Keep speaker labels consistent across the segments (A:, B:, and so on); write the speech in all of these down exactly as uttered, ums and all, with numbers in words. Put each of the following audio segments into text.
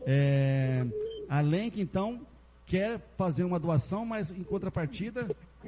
A: É, a Lenk, então, quer fazer uma doação, mas em contrapartida,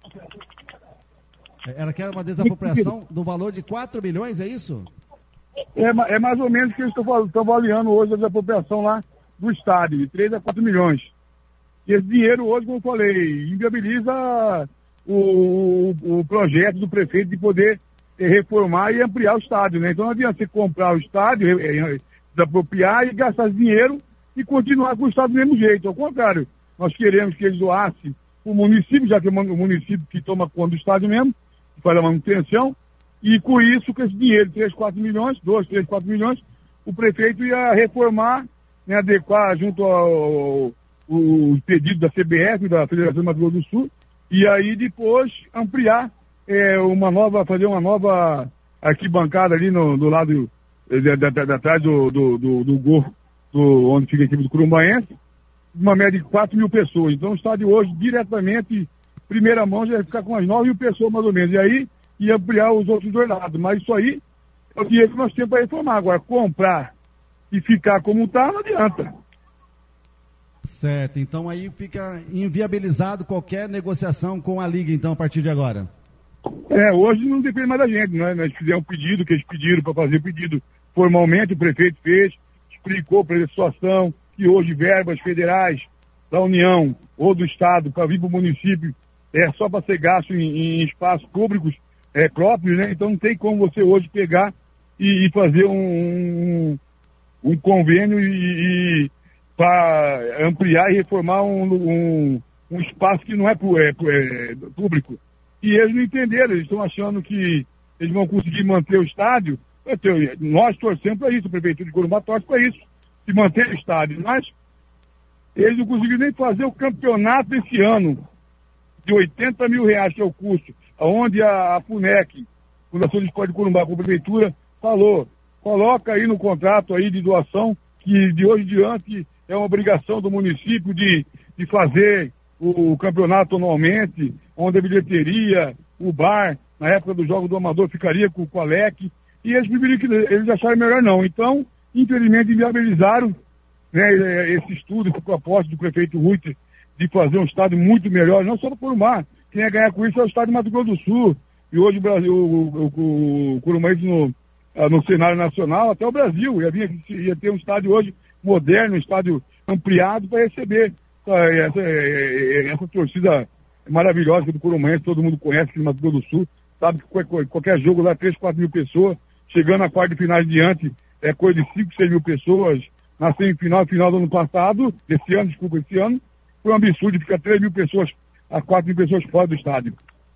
A: ela quer uma desapropriação do valor de quatro milhões, é isso?
B: É, é mais ou menos o que eles estão avaliando hoje a desapropriação lá do estádio, de três a quatro milhões. E esse dinheiro hoje, como eu falei, inviabiliza o, o, o projeto do prefeito de poder é, reformar e ampliar o estádio, né? Então não adianta você comprar o estádio, é, é, desapropriar e gastar esse dinheiro e continuar com o estádio do mesmo jeito. Ao contrário, nós queremos que eles doassem o município, já que é o município que toma conta do estádio mesmo, que faz a manutenção, e com isso, com esse dinheiro, três, quatro milhões, dois, três, quatro milhões, o prefeito ia reformar, né, adequar junto ao, ao pedido da C B F, da Federação do Mato Grosso do Sul, e aí depois ampliar é, uma nova, fazer uma nova arquibancada ali no, do lado de atrás do, do, do, do gol, do, onde fica a equipe do Corumbaense, uma média de quatro mil pessoas. Então o estádio hoje, diretamente, primeira mão, já vai ficar com umas nove mil pessoas mais ou menos. E aí ia ampliar os outros dois lados. Mas isso aí é o dinheiro que nós temos para reformar. Agora, comprar e ficar como está, não adianta.
A: Certo, então aí fica inviabilizado qualquer negociação com a Liga, então, a partir de agora.
B: É, hoje não depende mais da gente, né? Nós fizemos um pedido, que eles pediram para fazer o pedido formalmente, o prefeito fez, explicou para ele a situação, que hoje verbas federais da União ou do Estado para vir para o município é só para ser gasto em, em espaços públicos é, próprios, né? Então não tem como você hoje pegar e, e fazer um, um, um convênio e, e para ampliar e reformar um, um, um espaço que não é, é, é público. E eles não entenderam, eles estão achando que eles vão conseguir manter o estádio. Nós torcemos para isso, a Prefeitura de Corumbá torce para isso, de manter o estádio. Mas eles não conseguiram nem fazer o campeonato esse ano, de oitenta mil reais, que é o custo, onde a, a FUNEC, Fundação de Esporte de Corumbá, com a Prefeitura, falou, coloca aí no contrato aí de doação, que de hoje em diante é uma obrigação do município de, de fazer o, o campeonato anualmente, onde a bilheteria, o bar, na época do jogo do Amador, ficaria com, com a L E C, e eles preferiram que eles acharam melhor não. Então, infelizmente, inviabilizaram, né, esse estudo, essa proposta do prefeito Ruiter de fazer um estádio muito melhor, não só para o Corumbá. Quem ia ganhar com isso é o estado de Mato Grosso do Sul. E hoje o Brasil, o, o, o Corumbaense no, no cenário nacional, até o Brasil, ia, vir, ia ter um estádio hoje moderno, um estádio ampliado para receber essa, essa torcida maravilhosa do Corumbaense, todo mundo conhece aqui no Mato Grosso do Sul, sabe que qualquer, qualquer jogo lá, três, quatro mil pessoas, chegando à quarta de final diante, é coisa de cinco, seis mil pessoas. Na semifinal, final do ano passado, esse ano, desculpa, esse ano, foi um absurdo ficar três mil pessoas a quatro mil pessoas fora do estádio.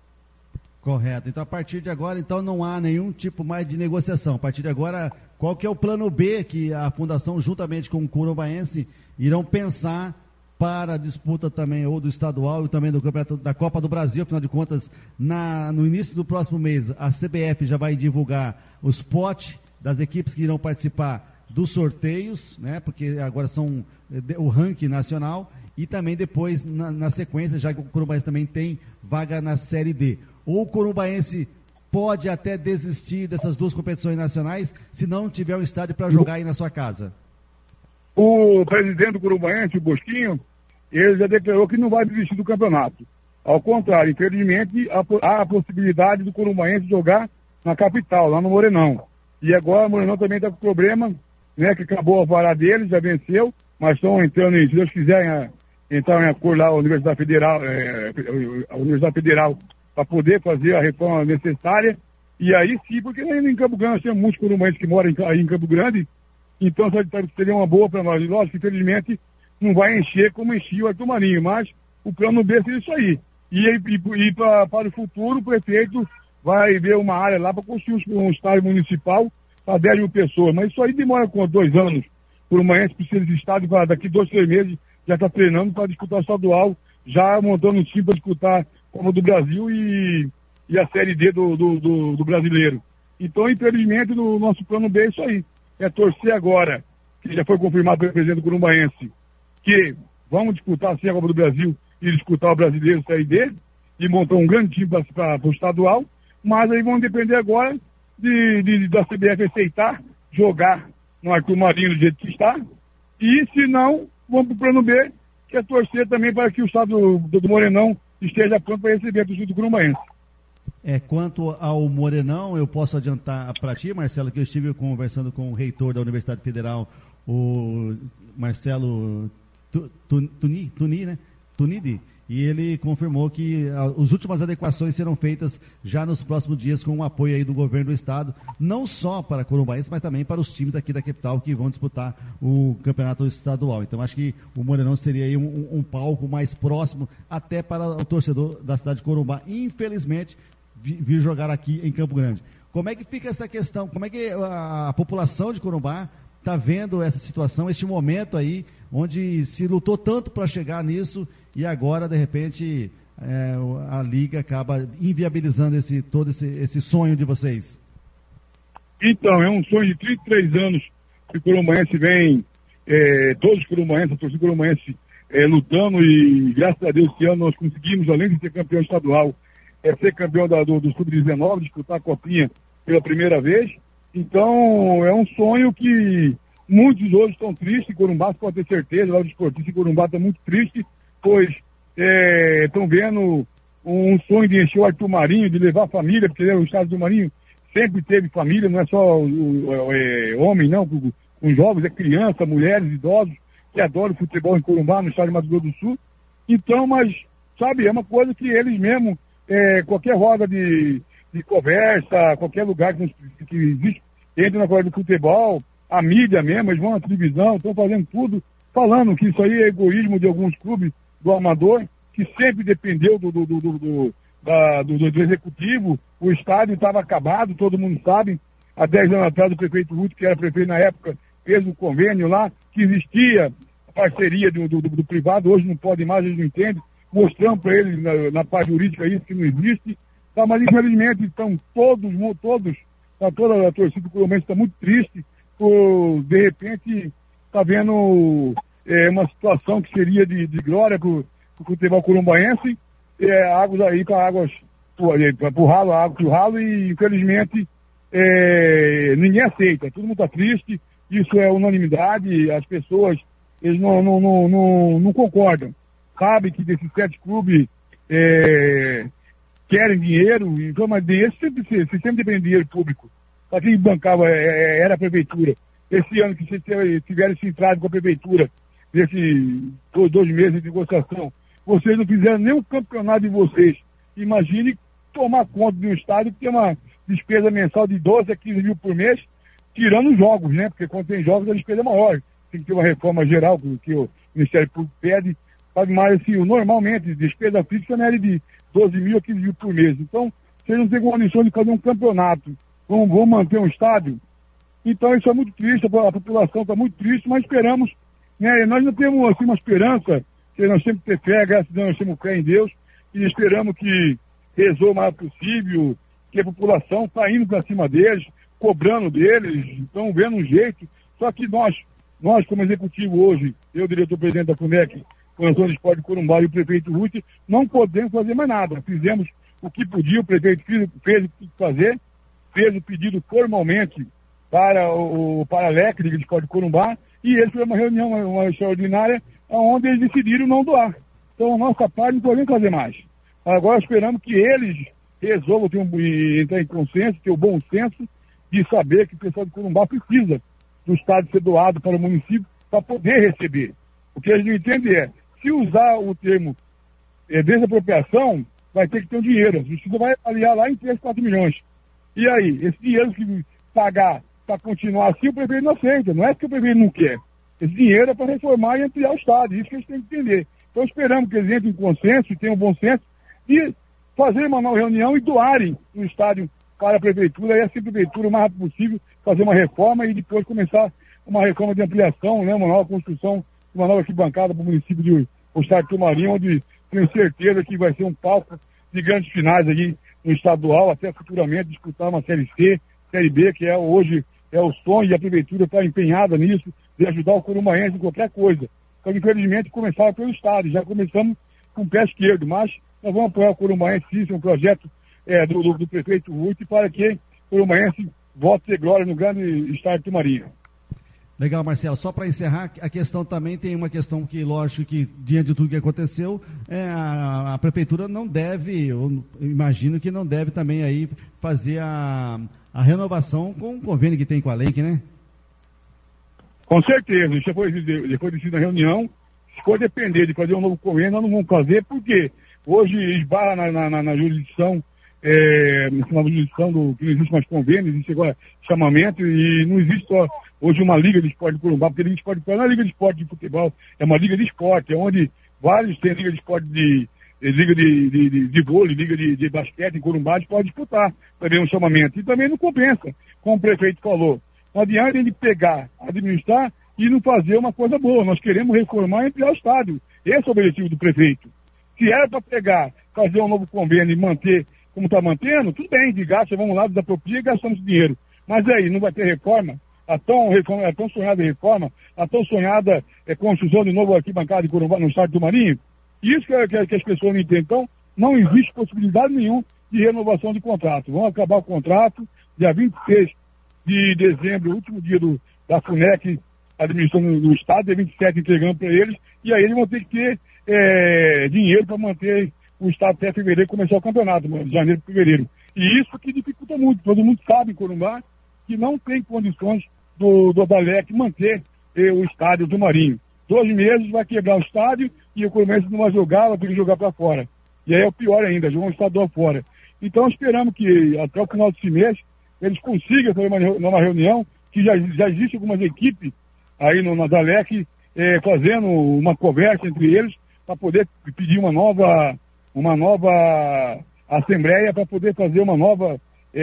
A: Correto. Então, a partir de agora, então, não há nenhum tipo mais de negociação. A partir de agora, qual que é o plano B que a Fundação, juntamente com o Corumbaense, irão pensar para a disputa também, ou do estadual e também do campeonato da Copa do Brasil? Afinal de contas, na, no início do próximo mês, a C B F já vai divulgar os potes das equipes que irão participar dos sorteios, né? Porque agora são o ranking nacional, e também depois, na, na sequência, já que o Corumbaense também tem vaga na Série D. Ou o Corumbaense pode até desistir dessas duas competições nacionais se não tiver um estádio para jogar aí na sua casa?
B: O presidente do Corumbaense, o Bosquinho, ele já declarou que não vai desistir do campeonato. Ao contrário, infelizmente, há a possibilidade do Corumbaense jogar na capital, lá no Morenão. E agora o Morenão também está com problema, né, que acabou a vara dele, já venceu, mas estão entrando, se Deus quiser, entrar em acordo lá, a Universidade Federal, é, a Universidade Federal, para poder fazer a reforma necessária. E aí sim, porque ainda em Campo Grande, nós temos muitos corumbaenses que moram aí em Campo Grande, então seria uma boa para nós. E lógico, infelizmente, não vai encher como enchia o Arthur Marinho, mas o plano B seria isso aí. E, e, e pra, para o futuro, o prefeito vai ver uma área lá para construir um estádio municipal para dez mil pessoas. Mas isso aí demora com dois anos. O Corumbaense precisa de estádio para daqui dois, três meses já está treinando para disputar o estadual, já montando um time para disputar como do Brasil e, e a Série D do, do, do, do brasileiro. Então, infelizmente, no nosso plano B é isso aí. É torcer agora, que já foi confirmado pelo presidente do Corumbaense, que vamos disputar sim a Copa do Brasil e disputar o brasileiro Série D e montar um grande time para o estadual, mas aí vão depender agora de, de, da C B F aceitar jogar no Arthur Marinho do jeito que está, e E, se não, vamos para o plano B, que é torcer também para que o estado do, do Morenão esteja pronto para receber a torcida do Corumbaense.
A: É, quanto ao Morenão, eu posso adiantar para ti, Marcelo, que eu estive conversando com o reitor da Universidade Federal, o Marcelo Tuni, Tuni, né? Tunidi, e ele confirmou que as últimas adequações serão feitas já nos próximos dias com o apoio aí do governo do estado, não só para Corumbaense, mas também para os times daqui da capital que vão disputar o campeonato estadual. Então acho que o Morenão seria aí um, um palco mais próximo até para o torcedor da cidade de Corumbá, infelizmente, vir jogar aqui em Campo Grande. Como é que fica essa questão? Como é que a, a população de Corumbá está vendo essa situação, este momento aí, onde se lutou tanto para chegar nisso e agora, de repente, é, a Liga acaba inviabilizando esse, todo esse, esse sonho de vocês?
B: Então, é um sonho de trinta e três anos que o Corumbaense vem, é, todos os Corumbaenses, a torcida Corumbaense é, lutando, e graças a Deus esse ano nós conseguimos, além de ser campeão estadual, é ser campeão da, do, do sub dezenove, disputar a Copinha pela primeira vez. Então, é um sonho que muitos hoje estão tristes. Corumbá, você pode ter certeza, lá o esportista em Corumbá está muito triste, pois estão é, vendo um sonho de encher o Arthur Marinho, de levar a família, porque o estado do Marinho sempre teve família, não é só o, o, é, homem, não, com, com jovens, é criança, mulheres, idosos, que adoram futebol em Corumbá, no estado de Mato Grosso do Sul. Então, mas, sabe, é uma coisa que eles mesmo, é, qualquer roda de, de conversa, qualquer lugar que, que existe, entra na coisa do futebol, a mídia mesmo, eles vão na televisão, estão fazendo tudo, falando que isso aí é egoísmo de alguns clubes do amador, que sempre dependeu do, do, do, do, do, da, do, do executivo. O estádio estava acabado, todo mundo sabe. Há dez anos atrás, o prefeito Ruth, que era prefeito na época, fez um convênio lá, que existia parceria do, do, do privado, hoje não pode mais, eles não entendem, mostrando para eles na, na parte jurídica isso que não existe. Tá, mas infelizmente estão todos, todos, tá, toda a torcida do Corumbaense está muito triste, por, de repente, está vendo é, uma situação que seria de, de glória para o futebol corumbaense, é, águas aí com águas para o ralo, água para o ralo, e infelizmente é, ninguém aceita, todo mundo está triste, isso é unanimidade, as pessoas eles não, não, não, não, não concordam. Sabe que desses sete clubes é, querem dinheiro, então, mas dinheiro sempre, sempre depende de dinheiro público. Para quem bancava é, era a prefeitura. Esse ano que vocês tiveram esse entrado com a prefeitura, nesses dois, dois meses de negociação, vocês não fizeram nenhum campeonato de vocês. Imagine tomar conta de um estádio que tem uma despesa mensal de doze a quinze mil por mês, tirando os jogos, né? Porque quando tem jogos a despesa é maior. Tem que ter uma reforma geral que o Ministério Público pede. Sabe, mas assim, normalmente, despesa fixa não é de doze mil a quinze mil por mês. Então, vocês não têm condição de fazer um campeonato. Vão, vão manter um estádio. Então, isso é muito triste, a população está muito triste, mas esperamos, né? Nós não temos assim, uma esperança, que nós sempre temos fé, graças a Deus nós temos fé em Deus, e esperamos que resolva o mais possível, que a população está indo para cima deles, cobrando deles, estão vendo um jeito. Só que nós, nós como executivo hoje, eu, diretor-presidente da FUNEC, Comissão de Esporte de Corumbá e o prefeito Ruth, não podemos fazer mais nada. Fizemos o que podia, o prefeito fez, fez o que tinha que fazer, fez o pedido formalmente para o Paralec de Esporte de Corumbá, e eles fizeram uma reunião, uma, uma extraordinária, onde eles decidiram não doar. Então, a nossa parte não podemos fazer mais. Agora esperamos que eles resolvam ter um, entrar em consenso, ter o bom senso de saber que o pessoal de Corumbá precisa do Estado ser doado para o município para poder receber. O que eles não entendem é, se usar o termo é, desapropriação, vai ter que ter um dinheiro. A justiça vai avaliar lá em três, quatro milhões. E aí, esse dinheiro que pagar para continuar assim, o prefeito não aceita. Não é que o prefeito não quer. Esse dinheiro é para reformar e ampliar o Estado. Isso que eles têm que entender. Então esperamos que eles entrem em consenso e tenham bom senso e fazer uma nova reunião e doarem o estádio para a prefeitura, e assim a prefeitura, o mais rápido possível, fazer uma reforma e depois começar uma reforma de ampliação, né, uma nova construção, uma nova arquibancada para o município de o estado de Tumarim, onde tenho certeza que vai ser um palco de grandes finais aí no estadual, até futuramente disputar uma Série C, Série B, que é hoje é o sonho, e a prefeitura está empenhada nisso, de ajudar o corumbaense em qualquer coisa. Então, infelizmente, começaram pelo estado, já começamos com o pé esquerdo, mas nós vamos apoiar o corumbaense, isso é um projeto é, do, do, do prefeito Ruth, para que o corumbaense volte a ter glória no grande estado de Tumarim.
A: Legal, Marcelo. Só para encerrar, a questão também tem uma questão que, lógico, que diante de tudo que aconteceu, é, a, a prefeitura não deve, eu imagino que não deve também aí fazer a, a renovação com o convênio que tem com a Leike, né?
B: Com certeza. Isso foi, depois decidido na reunião, se for depender de fazer um novo convênio, nós não vamos fazer, porque hoje esbarra na, na, na, na jurisdição, é, na jurisdição do que não existe mais convênio, existe agora chamamento, e não existe só hoje uma liga de esporte de Corumbá, porque a liga de esporte não é uma liga de esporte de futebol, é uma liga de esporte, é onde vários têm liga de esporte de, de liga de, de, de, de vôlei, liga de, de basquete em Corumbá, eles podem disputar também um chamamento. E também não compensa, como o prefeito falou. Não adianta ele pegar, administrar e não fazer uma coisa boa. Nós queremos reformar e ampliar o estádio. Esse é o objetivo do prefeito. Se era para pegar, fazer um novo convênio e manter como está mantendo, tudo bem, de gasto, vamos lá, desapropria e gastamos dinheiro. Mas aí, não vai ter reforma? A tão, reforma, a tão sonhada reforma, a tão sonhada é, construção de novo arquibancada de Corumbá no estádio do Marinho? Isso que, que, que as pessoas não entendem. Então, não existe possibilidade nenhuma de renovação de contrato. Vão acabar o contrato, dia vinte e seis de dezembro, último dia do, da FUNEC, administração do Estado, dia vinte e sete entregando para eles, e aí eles vão ter que ter é, dinheiro para manter o Estado até fevereiro começar o campeonato, de janeiro para fevereiro. E isso que dificulta muito. Todo mundo sabe em Corumbá que não tem condições do, do Adalec manter eh, o estádio do Marinho. Dois meses vai quebrar o estádio e o Corumbense não vai jogar, vai ter que jogar para fora. E aí é o pior ainda, jogar um estadual fora. Então esperamos que até o final desse mês eles consigam fazer uma nova reunião, que já, já existe algumas equipes aí no, no Adalec eh, fazendo uma conversa entre eles para poder pedir uma nova, uma nova assembleia para poder fazer uma nova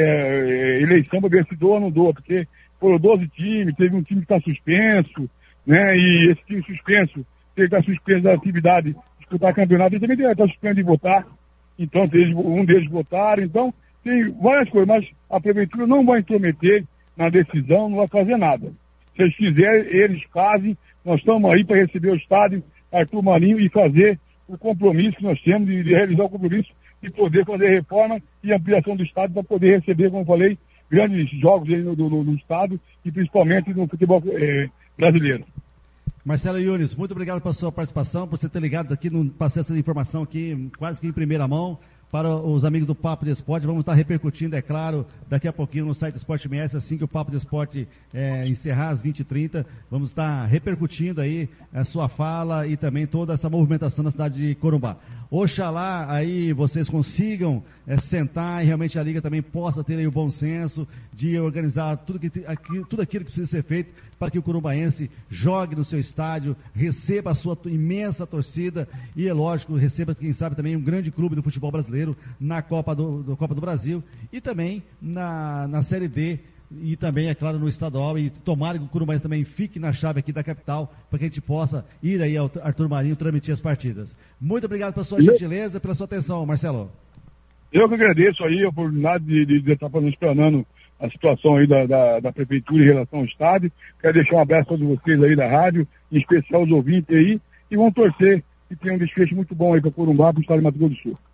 B: é, eleição para ver se doa ou não doa, porque foram doze times, teve um time que está suspenso, né? E esse time suspenso, ele está suspenso da atividade de disputar campeonato, ele também está suspenso de votar, então eles, um deles votaram, então tem várias coisas, mas a prefeitura não vai intrometer na decisão, não vai fazer nada. Se eles fizerem, eles fazem, nós estamos aí para receber o estádio Arthur Marinho e fazer o compromisso que nós temos de, de realizar o compromisso de poder fazer reforma e ampliação do estado para poder receber, como eu falei, grandes jogos aí no, no, no estado e principalmente no futebol eh, brasileiro.
A: Marcelo Yunes, muito obrigado pela sua participação, por você ter ligado aqui, no, passar essa informação aqui quase que em primeira mão para os amigos do Papo de Esporte. Vamos estar repercutindo, é claro, daqui a pouquinho no site Esporte M S, assim que o Papo de Esporte é, encerrar às vinte e trinta, vamos estar repercutindo aí a sua fala e também toda essa movimentação na cidade de Corumbá. Oxalá aí vocês consigam é, sentar e realmente a Liga também possa ter aí o bom senso de organizar tudo, que, aqui, tudo aquilo que precisa ser feito para que o corumbaense jogue no seu estádio, receba a sua imensa torcida e, é lógico, receba, quem sabe, também um grande clube do futebol brasileiro na Copa do, do, Copa do Brasil e também na, na Série D e também, é claro, no estadual, e tomara que o Corumbaense também fique na chave aqui da capital para que a gente possa ir aí ao Arthur Marinho transmitir as partidas. Muito obrigado pela sua gentileza, pela sua atenção, Marcelo.
B: Eu que agradeço aí a oportunidade de, de, de estar explanando a situação aí da, da, da prefeitura em relação ao estádio. Quero deixar um abraço a todos vocês aí da rádio, em especial os ouvintes aí, e vão torcer que tenha um desfecho muito bom aí para Corumbá, para o estado de Mato Grosso do Sul.